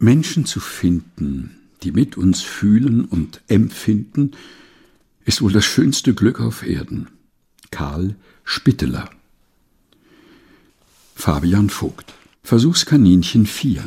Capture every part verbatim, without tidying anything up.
Menschen zu finden, die mit uns fühlen und empfinden, ist wohl das schönste Glück auf Erden. Karl Spitteler. Fabian Vogt. Versuchskaninchen vier.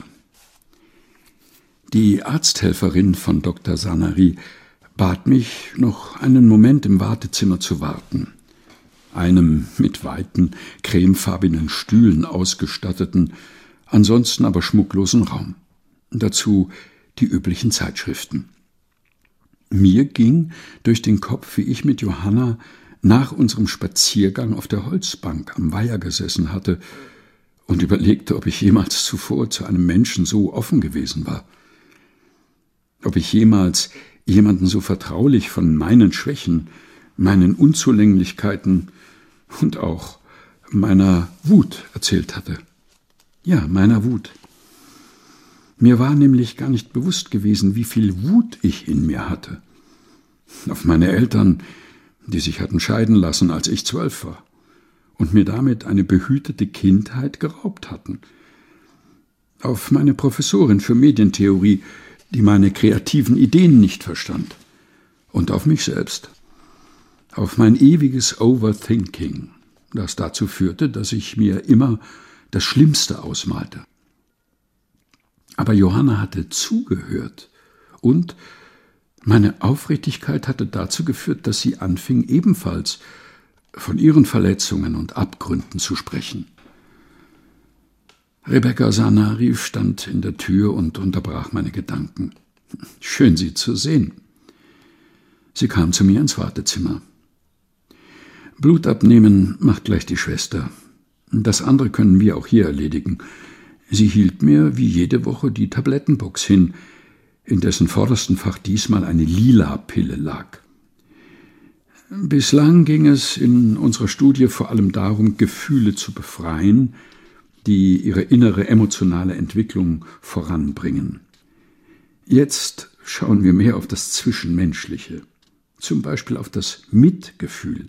Die Arzthelferin von Doktor Sanary bat mich, noch einen Moment im Wartezimmer zu warten. Einem mit weiten, cremefarbenen Stühlen ausgestatteten, ansonsten aber schmucklosen Raum. Dazu die üblichen Zeitschriften. Mir ging durch den Kopf, wie ich mit Johanna nach unserem Spaziergang auf der Holzbank am Weiher gesessen hatte und überlegte, ob ich jemals zuvor zu einem Menschen so offen gewesen war. Ob ich jemals jemanden so vertraulich von meinen Schwächen, meinen Unzulänglichkeiten und auch meiner Wut erzählt hatte. Ja, meiner Wut. Mir war nämlich gar nicht bewusst gewesen, wie viel Wut ich in mir hatte. Auf meine Eltern, die sich hatten scheiden lassen, als ich zwölf war, und mir damit eine behütete Kindheit geraubt hatten. Auf meine Professorin für Medientheorie, die meine kreativen Ideen nicht verstand. Und auf mich selbst. Auf mein ewiges Overthinking, das dazu führte, dass ich mir immer das Schlimmste ausmalte. Aber Johanna hatte zugehört und meine Aufrichtigkeit hatte dazu geführt, dass sie anfing, ebenfalls von ihren Verletzungen und Abgründen zu sprechen. Rebecca Sanary stand in der Tür und unterbrach meine Gedanken. Schön, Sie zu sehen. Sie kam zu mir ins Wartezimmer. Blut abnehmen macht gleich die Schwester. Das andere können wir auch hier erledigen. Sie hielt mir wie jede Woche die Tablettenbox hin, in dessen vordersten Fach diesmal eine lila Pille lag. Bislang ging es in unserer Studie vor allem darum, Gefühle zu befreien, die ihre innere emotionale Entwicklung voranbringen. Jetzt schauen wir mehr auf das Zwischenmenschliche, zum Beispiel auf das Mitgefühl.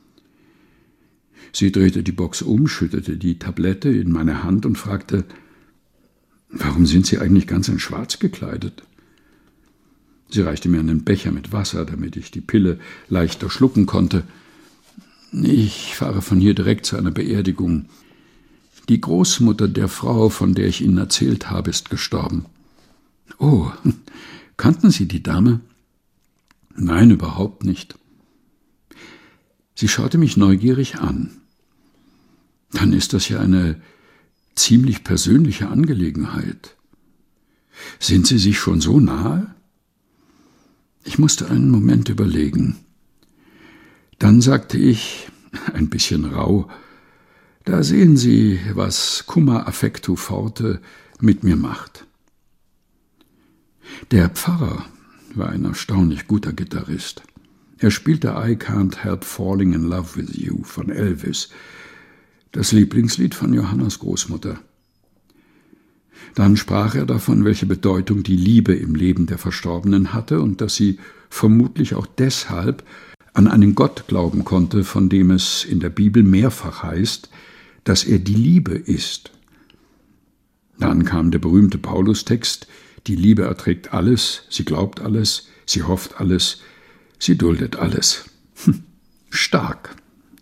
Sie drehte die Box um, schüttete die Tablette in meine Hand und fragte, »Warum sind Sie eigentlich ganz in Schwarz gekleidet?« Sie reichte mir einen Becher mit Wasser, damit ich die Pille leichter schlucken konnte. »Ich fahre von hier direkt zu einer Beerdigung. Die Großmutter der Frau, von der ich Ihnen erzählt habe, ist gestorben.« »Oh, kannten Sie die Dame?« »Nein, überhaupt nicht.« Sie schaute mich neugierig an. »Dann ist das ja eine ziemlich persönliche Angelegenheit. Sind Sie sich schon so nahe?« Ich musste einen Moment überlegen. Dann sagte ich, ein bisschen rau, »Da sehen Sie, was Kummer affectu forte mit mir macht.« Der Pfarrer war ein erstaunlich guter Gitarrist. Er spielte I Can't Help Falling in Love with You von Elvis, das Lieblingslied von Johannas Großmutter. Dann sprach er davon, welche Bedeutung die Liebe im Leben der Verstorbenen hatte und dass sie vermutlich auch deshalb an einen Gott glauben konnte, von dem es in der Bibel mehrfach heißt, dass er die Liebe ist. Dann kam der berühmte Paulus-Text, die Liebe erträgt alles, sie glaubt alles, sie hofft alles, sie duldet alles. Hm, stark.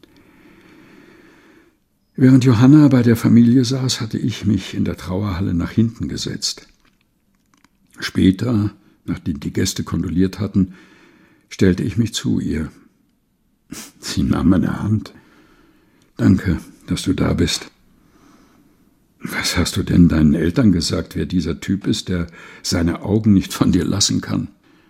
Während Johanna bei der Familie saß, hatte ich mich in der Trauerhalle nach hinten gesetzt. Später, nachdem die Gäste kondoliert hatten, stellte ich mich zu ihr. Sie nahm meine Hand. »Danke, dass du da bist.« »Was hast du denn deinen Eltern gesagt, wer dieser Typ ist, der seine Augen nicht von dir lassen kann?«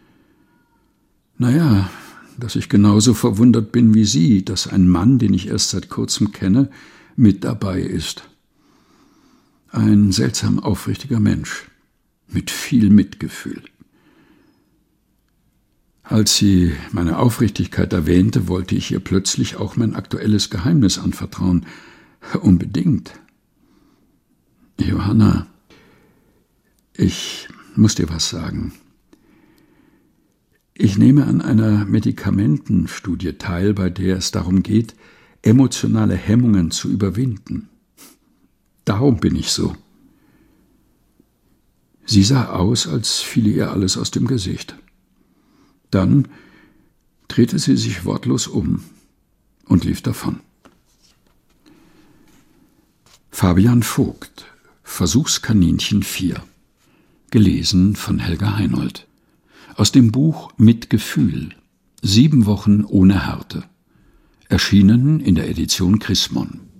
»Naja, dass ich genauso verwundert bin wie Sie, dass ein Mann, den ich erst seit kurzem kenne, mit dabei ist. Ein seltsam aufrichtiger Mensch, mit viel Mitgefühl.« Als sie meine Aufrichtigkeit erwähnte, wollte ich ihr plötzlich auch mein aktuelles Geheimnis anvertrauen. Unbedingt. »Johanna, ich muss dir was sagen. Ich nehme an einer Medikamentenstudie teil, bei der es darum geht, emotionale Hemmungen zu überwinden. Darum bin ich so.« Sie sah aus, als fiele ihr alles aus dem Gesicht. Dann drehte sie sich wortlos um und lief davon. Fabian Vogt, Versuchskaninchen vier. Gelesen von Helga Heinold. Aus dem Buch Mit Gefühl. Sieben Wochen ohne Härte. Erschienen in der Edition Chrismon.